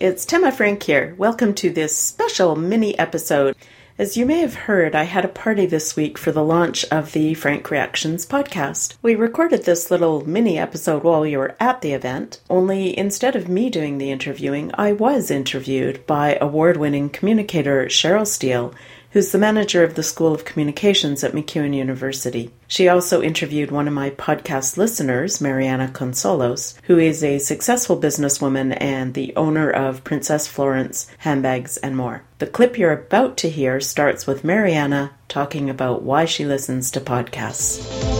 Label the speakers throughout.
Speaker 1: it's Tema Frank here. Welcome to this special mini episode. As you may have heard, I had a party this week for the launch of the Frank Reactions podcast. We recorded this little mini episode while you were at the event, only instead of me doing the interviewing, I was interviewed by award-winning communicator Cheryl Steele, who's the manager of the School of Communications at MacEwan University. She also interviewed one of my podcast listeners, Mariana Consolos, who is a successful businesswoman and the owner of Princess Florence handbags and more. The clip you're about to hear starts with Mariana talking about why she listens to podcasts.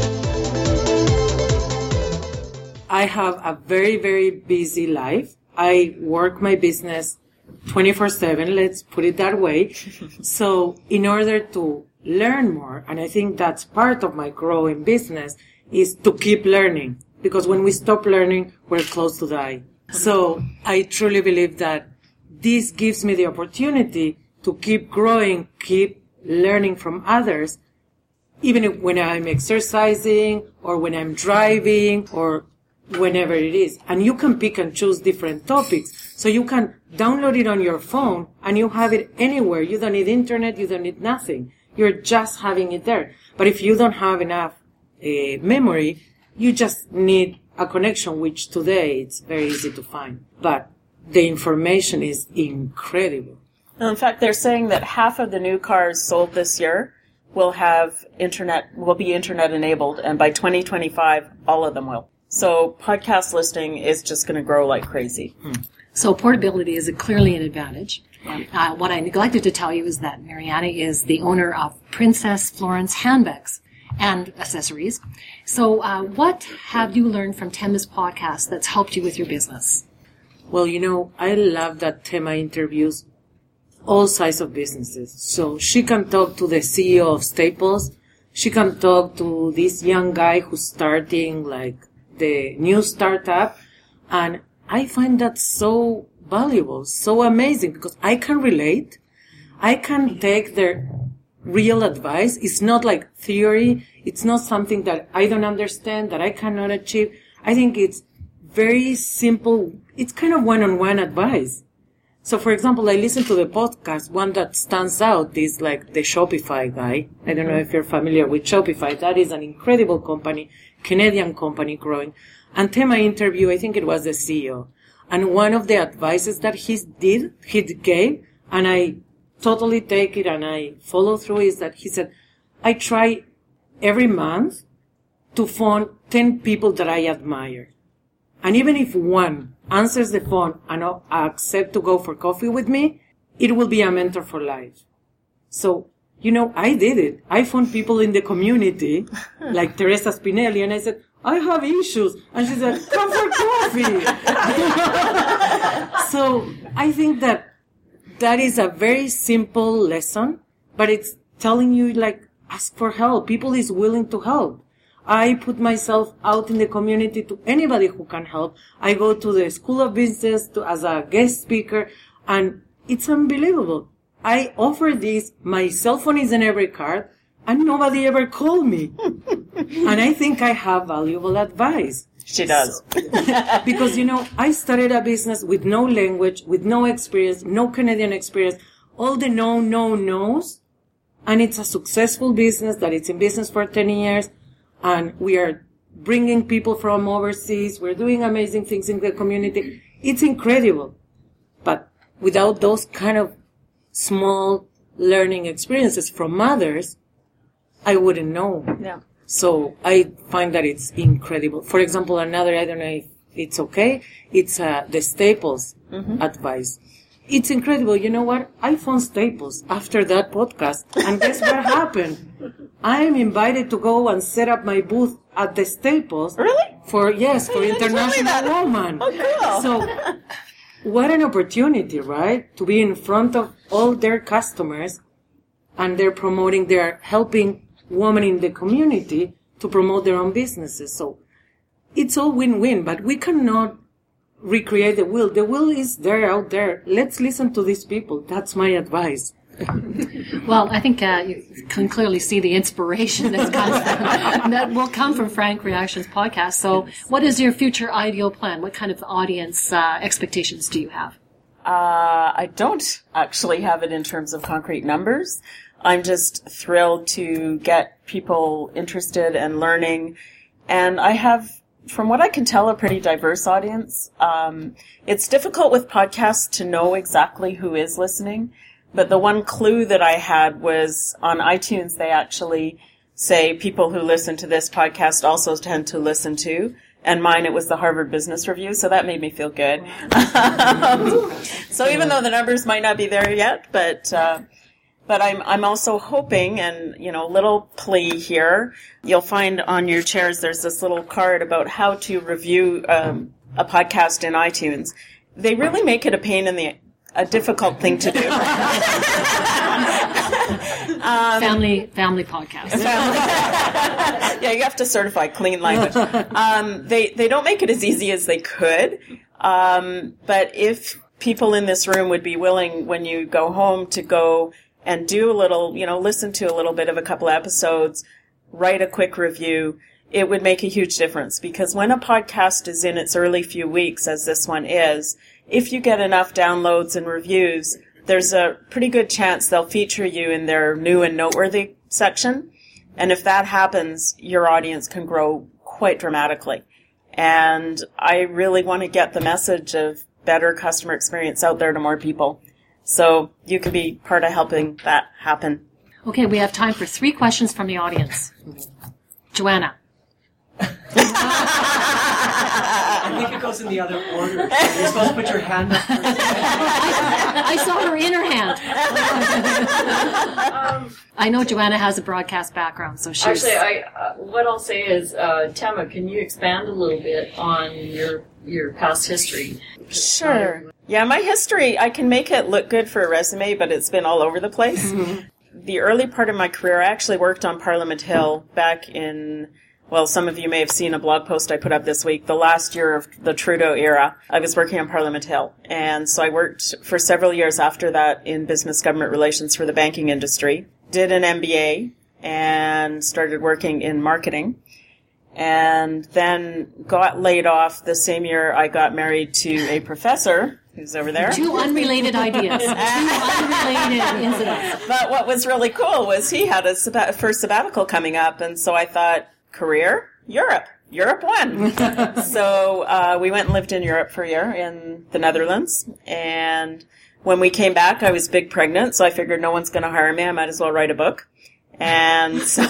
Speaker 2: I have a very, very busy life. I work my business 24/7, let's put it that way. So in order to learn more, and I think that's part of my growing business, is to keep learning. Because when we stop learning, we're close to die. So I truly believe that this gives me the opportunity to keep growing, keep learning from others, even when I'm exercising or when I'm driving or whenever it is. And you can pick and choose different topics. So you can download it on your phone and you have it anywhere. You don't need internet. You don't need nothing. You're just having it there. But if you don't have enough memory, you just need a connection, which today it's very easy to find. But the information is incredible.
Speaker 1: Well, in fact, they're saying that half of the new cars sold this year will be internet enabled, and by 2025, all of them will. So podcast listening is just going to grow like crazy.
Speaker 3: So portability is clearly an advantage. What I neglected to tell you is that Mariana is the owner of Princess Florence handbags and accessories. So what have you learned from Tema's podcast that's helped you with your business?
Speaker 2: Well, I love that Tema interviews all sides of businesses. So she can talk to the CEO of Staples. She can talk to this young guy who's starting like the new startup. And I find that so valuable, so amazing, because I can relate. I can take their real advice. It's not like theory. It's not something that I don't understand, that I cannot achieve. I think it's very simple. It's kind of one-on-one advice. So, for example, I listen to the podcast. One that stands out is like the Shopify guy. I don't know if you're familiar with Shopify. That is an incredible company, Canadian company growing. And Tema interview, I think it was the CEO. And one of the advices that he gave, and I totally take it and I follow through, is that he said, I try every month to phone 10 people that I admire. And even if one answers the phone and accept to go for coffee with me, it will be a mentor for life. So, I did it. I found people in the community, like Teresa Spinelli, and I said, I have issues. And she said, come for coffee. So I think that is a very simple lesson, but it's telling you, ask for help. People is willing to help. I put myself out in the community to anybody who can help. I go to the School of Business as a guest speaker, and it's unbelievable. I offer this. My cell phone is in every card, and nobody ever called me. And I think I have valuable advice.
Speaker 1: She does.
Speaker 2: Because, I started a business with no language, with no experience, no Canadian experience, all the no's, and it's a successful business that it's in business for 10 years. And we are bringing people from overseas. We're doing amazing things in the community. It's incredible. But without those kind of small learning experiences from others, I wouldn't know.
Speaker 1: Yeah.
Speaker 2: So I find that it's incredible. For example, I don't know if it's okay. It's the Staples advice. It's incredible. You know what? I found Staples after that podcast. And guess what happened? I'm invited to go and set up my booth at the Staples.
Speaker 1: Really?
Speaker 2: For International Woman.
Speaker 1: Oh, cool.
Speaker 2: So what an opportunity, right? To be in front of all their customers, and they're helping women in the community to promote their own businesses. So it's all win-win, but we cannot recreate the wheel. The wheel is there, out there. Let's listen to these people. That's my advice.
Speaker 3: Well, I think you can clearly see the inspiration that will come from Frank Reactions podcast. So what is your future ideal plan? What kind of audience expectations do you have?
Speaker 1: I don't actually have it in terms of concrete numbers. I'm just thrilled to get people interested and learning. And I have, from what I can tell, a pretty diverse audience. It's difficult with podcasts to know exactly who is listening. But the one clue that I had was on iTunes, they actually say people who listen to this podcast also tend to listen to. And mine, it was the Harvard Business Review, so that made me feel good. So even though the numbers might not be there yet, but I'm also hoping, and little plea here. You'll find on your chairs there's this little card about how to review a podcast in iTunes. They really make it a difficult thing to do.
Speaker 3: Family podcast.
Speaker 1: Yeah, you have to certify clean language. They don't make it as easy as they could. But if people in this room would be willing, when you go home, to go and do a little, listen to a little bit of a couple episodes, write a quick review, it would make a huge difference. Because when a podcast is in its early few weeks, as this one is, if you get enough downloads and reviews, there's a pretty good chance they'll feature you in their new and noteworthy section. And if that happens, your audience can grow quite dramatically. And I really want to get the message of better customer experience out there to more people. So you can be part of helping that happen.
Speaker 3: Okay, we have time for 3 questions from the audience. Joanna.
Speaker 4: I think it goes in the other order. You're supposed to put your hand up first.
Speaker 3: I saw her in her hand. I know Joanna has a broadcast background, so she's...
Speaker 5: Actually, what I'll say is, Tama, can you expand a little bit on your past history?
Speaker 1: Sure. Yeah, my history, I can make it look good for a resume, but it's been all over the place. Mm-hmm. The early part of my career, I actually worked on Parliament Hill back in... Well, some of you may have seen a blog post I put up this week. The last year of the Trudeau era, I was working on Parliament Hill. And so I worked for several years after that in business government relations for the banking industry. Did an MBA and started working in marketing. And then got laid off the same year I got married to a professor who's over there.
Speaker 3: 2 unrelated ideas. 2 unrelated incidents.
Speaker 1: But what was really cool was he had a first sabbatical coming up. And so I thought, career, Europe won. So we went and lived in Europe for a year in the Netherlands. And when we came back, I was big pregnant, so I figured no one's going to hire me. I might as well write a book. And so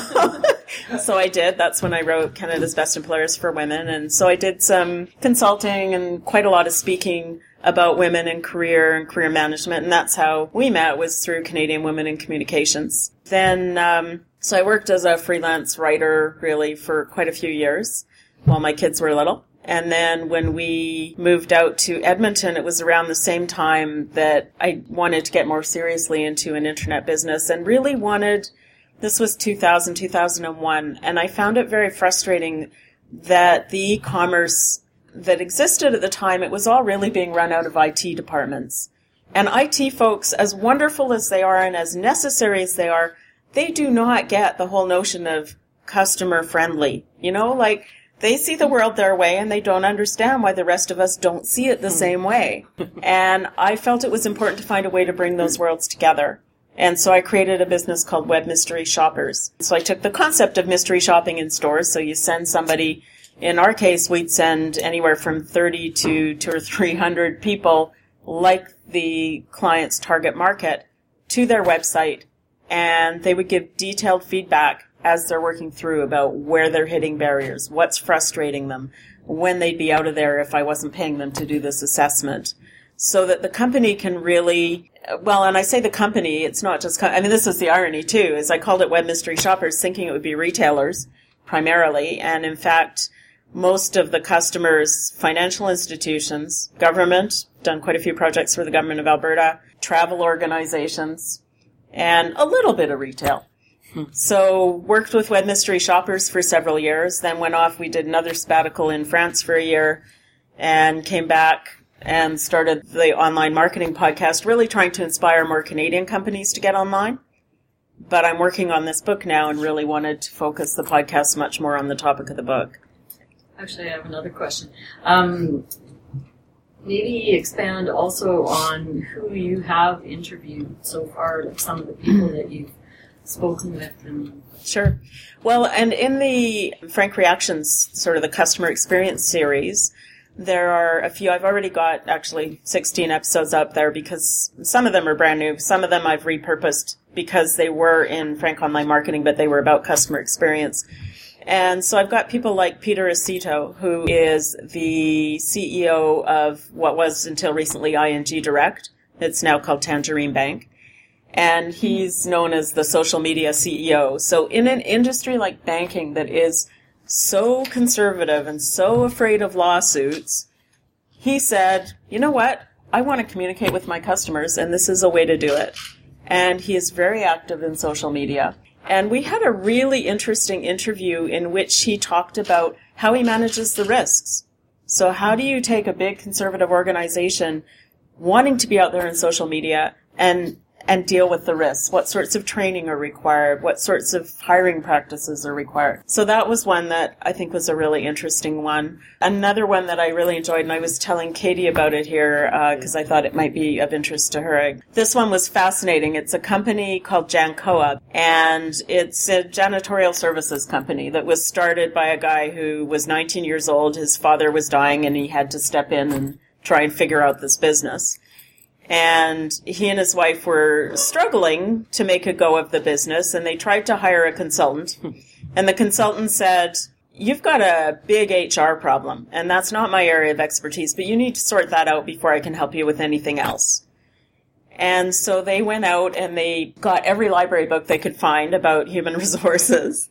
Speaker 1: I did. That's when I wrote Canada's Best Employers for Women. And so I did some consulting and quite a lot of speaking about women and career management. And that's how we met, was through Canadian Women in Communications. Then, so I worked as a freelance writer really for quite a few years while my kids were little. And then when we moved out to Edmonton, it was around the same time that I wanted to get more seriously into an internet business and really wanted, this was 2000, 2001, and I found it very frustrating that the e-commerce that existed at the time, it was all really being run out of IT departments. And IT folks, as wonderful as they are and as necessary as they are, they do not get the whole notion of customer friendly. Like they see the world their way and they don't understand why the rest of us don't see it the same way. And I felt it was important to find a way to bring those worlds together. And so I created a business called Web Mystery Shoppers. So I took the concept of mystery shopping in stores. So you send somebody, in our case, we'd send anywhere from 30 to 200 or 300 people like the client's target market to their website. And they would give detailed feedback as they're working through about where they're hitting barriers, what's frustrating them, when they'd be out of there if I wasn't paying them to do this assessment. So that the company can really, well, and I say the company, it's not just, this is the irony too, is I called it Web Mystery Shoppers thinking it would be retailers primarily. And in fact, most of the customers, financial institutions, government, done quite a few projects for the government of Alberta, travel organizations, and a little bit of retail. So worked with Web Mystery Shoppers for several years, then went off, we did another sabbatical in France for a year, and came back and started the online marketing podcast, really trying to inspire more Canadian companies to get online. But I'm working on this book now and really wanted to focus the podcast much more on the topic of the book.
Speaker 5: Actually, I have another question. maybe expand also on who you have interviewed so far, like some of the people that you've spoken with. And
Speaker 1: Sure. Well, and in the Frank Reactions, sort of the customer experience series, there are a few. I've already got actually 16 episodes up there because some of them are brand new. Some of them I've repurposed because they were in Frank Online Marketing, but they were about customer experience. And so I've got people like Peter Acito, who is the CEO of what was until recently ING Direct. It's now called Tangerine Bank. And he's known as the social media CEO. So in an industry like banking that is so conservative and so afraid of lawsuits, he said, you know what? I want to communicate with my customers, and this is a way to do it. And he is very active in social media. And we had a really interesting interview in which he talked about how he manages the risks. So how do you take a big conservative organization wanting to be out there in social media and deal with the risks? What sorts of training are required? What sorts of hiring practices are required? So that was one that I think was a really interesting one. Another one that I really enjoyed, and I was telling Katie about it here because I thought it might be of interest to her. This one was fascinating. It's a company called Jancoa, and it's a janitorial services company that was started by a guy who was 19 years old. His father was dying, and he had to step in and try and figure out this business. And he and his wife were struggling to make a go of the business, and they tried to hire a consultant. And the consultant said, you've got a big HR problem, and that's not my area of expertise, but you need to sort that out before I can help you with anything else. And so they went out and they got every library book they could find about human resources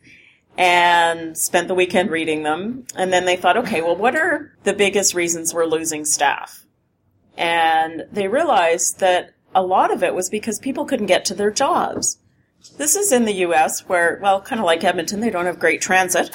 Speaker 1: and spent the weekend reading them. And then they thought, okay, well, what are the biggest reasons we're losing staff? And they realized that a lot of it was because people couldn't get to their jobs. This is in the U.S. where, well, kind of like Edmonton, they don't have great transit.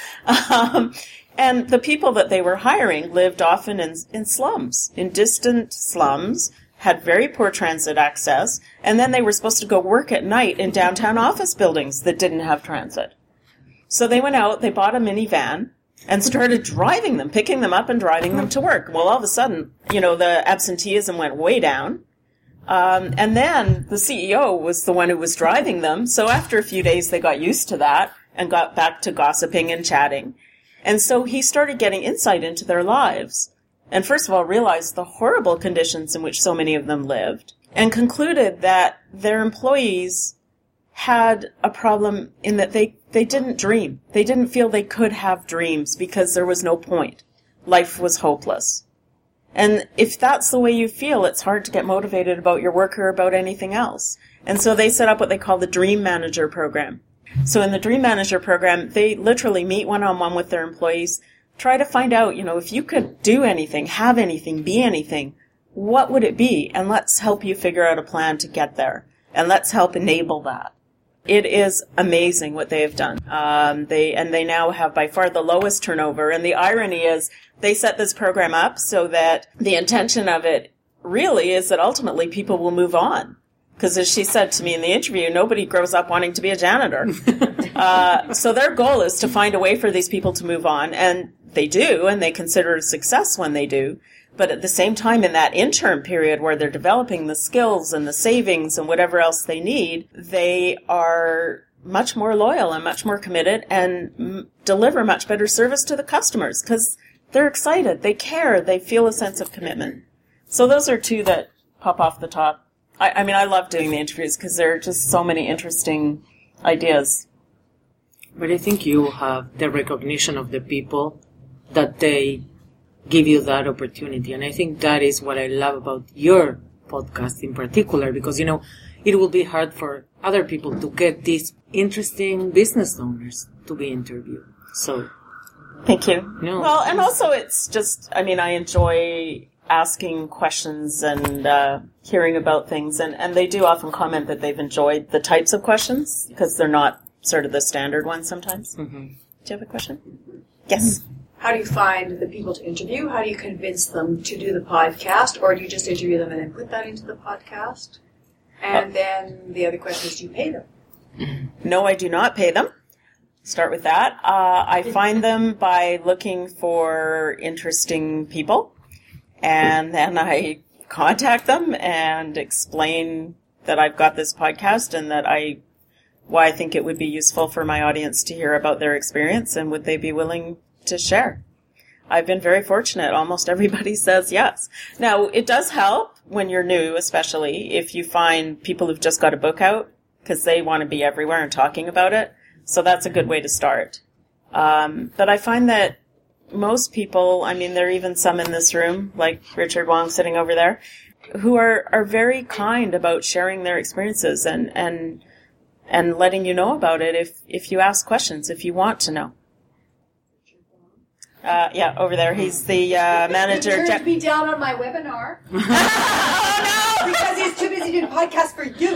Speaker 1: And the people that they were hiring lived often in slums, in distant slums, had very poor transit access, and then they were supposed to go work at night in downtown office buildings that didn't have transit. So they went out, they bought a minivan, and started driving them, picking them up and driving them to work. Well, all of a sudden, the absenteeism went way down. And then the CEO was the one who was driving them. So after a few days, they got used to that and got back to gossiping and chatting. And so he started getting insight into their lives. And first of all, realized the horrible conditions in which so many of them lived, and concluded that their employees had a problem in that they didn't dream. They didn't feel they could have dreams because there was no point. Life was hopeless. And if that's the way you feel, it's hard to get motivated about your work or about anything else. And so they set up what they call the Dream Manager program. So in the Dream Manager program, they literally meet one-on-one with their employees, try to find out, if you could do anything, have anything, be anything, what would it be? And let's help you figure out a plan to get there. And let's help enable that. It is amazing what they have done. They now have by far the lowest turnover. And the irony is they set this program up so that the intention of it really is that ultimately people will move on. Because as she said to me in the interview, nobody grows up wanting to be a janitor. So their goal is to find a way for these people to move on. And they do, and they consider it a success when they do. But at the same time, in that interim period where they're developing the skills and the savings and whatever else they need, they are much more loyal and much more committed and deliver much better service to the customers because they're excited, they care, they feel a sense of commitment. So those are two that pop off the top. I love doing the interviews because there are just so many interesting ideas.
Speaker 2: But I think you have the recognition of the people that they give you that opportunity. And I think that is what I love about your podcast in particular, because, it will be hard for other people to get these interesting business owners to be interviewed. So,
Speaker 1: thank you.
Speaker 2: No.
Speaker 1: Well, and also it's just, I enjoy asking questions and hearing about things. And they do often comment that they've enjoyed the types of questions because they're not sort of the standard ones sometimes. Mm-hmm. Do you have a question? Yes.
Speaker 6: How do you find the people to interview? How do you convince them to do the podcast? Or do you just interview them and then put that into the podcast? And then the other question is, do you pay them?
Speaker 1: No, I do not pay them. Start with that. I find them by looking for interesting people And then I contact them and explain that I've got this podcast and that why I think it would be useful for my audience to hear about their experience, and would they be willing to share. I've been very fortunate. Almost everybody says yes. Now, it does help when you're new, especially if you find people who've just got a book out, because they want to be everywhere and talking about it. So that's a good way to start. But I find that most people, I mean, there are even some in this room, like Richard Wong sitting over there, who are very kind about sharing their experiences and letting you know about it if you ask questions, if you want to know. Yeah, over there. He's the manager.
Speaker 6: He turned me down on my webinar.
Speaker 1: Oh, no!
Speaker 6: Because he's too busy doing podcasts for you.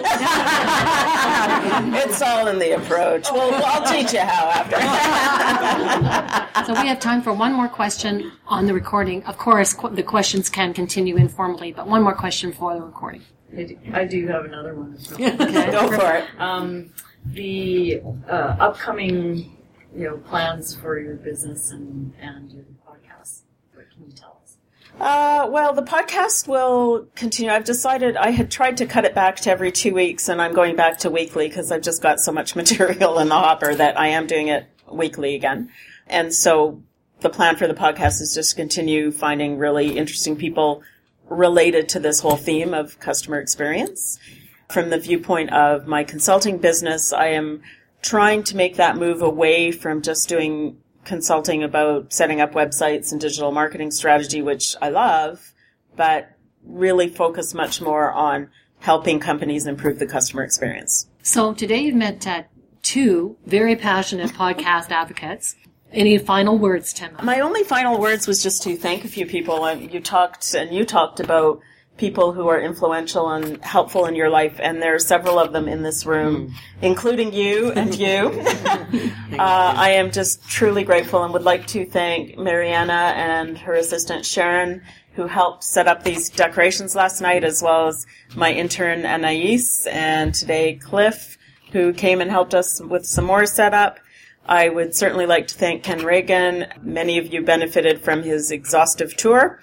Speaker 1: It's all in the approach. Well, I'll teach you how after.
Speaker 3: So we have time for one more question on the recording. Of course, the questions can continue informally, but one more question for the recording.
Speaker 5: I do have another one as well.
Speaker 1: Okay, go for it.
Speaker 5: The upcoming plans for your business and your podcast. What can you tell us?
Speaker 1: Well, the podcast will continue. I've decided I had tried to cut it back to every 2 weeks, and I'm going back to weekly because I've just got so much material in the hopper that I am doing it weekly again. And so the plan for the podcast is just continue finding really interesting people related to this whole theme of customer experience. From the viewpoint of my consulting business, I am trying to make that move away from just doing consulting about setting up websites and digital marketing strategy, which I love, but really focus much more on helping companies improve the customer experience.
Speaker 3: So today you've met two very passionate podcast advocates. Any final words, Tim?
Speaker 1: My only final words was just to thank a few people. You talked about people who are influential and helpful in your life, and there are several of them in this room, including you and you. I am just truly grateful and would like to thank Mariana and her assistant Sharon, who helped set up these decorations last night, as well as my intern Anais, and today Cliff, who came and helped us with some more setup. I would certainly like to thank Ken Reagan. Many of you benefited from his exhaustive tour.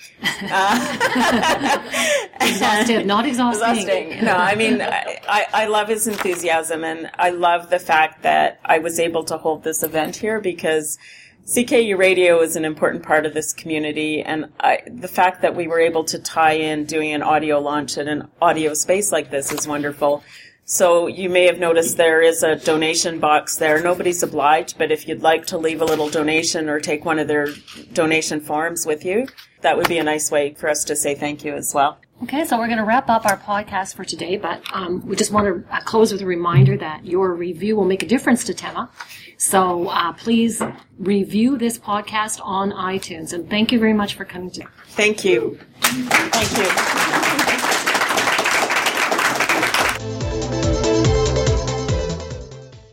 Speaker 3: Exhaustive, not exhausting.
Speaker 1: Exhausting. No, I mean, I love his enthusiasm, and I love the fact that I was able to hold this event here because CKU Radio is an important part of this community, and the fact that we were able to tie in doing an audio launch in an audio space like this is wonderful. So you may have noticed there is a donation box there. Nobody's obliged, but if you'd like to leave a little donation or take one of their donation forms with you, that would be a nice way for us to say thank you as well.
Speaker 3: Okay, so we're going to wrap up our podcast for today, but we just want to close with a reminder that your review will make a difference to Tema. So please review this podcast on iTunes, and thank you very much for coming today.
Speaker 1: Thank you. Thank you.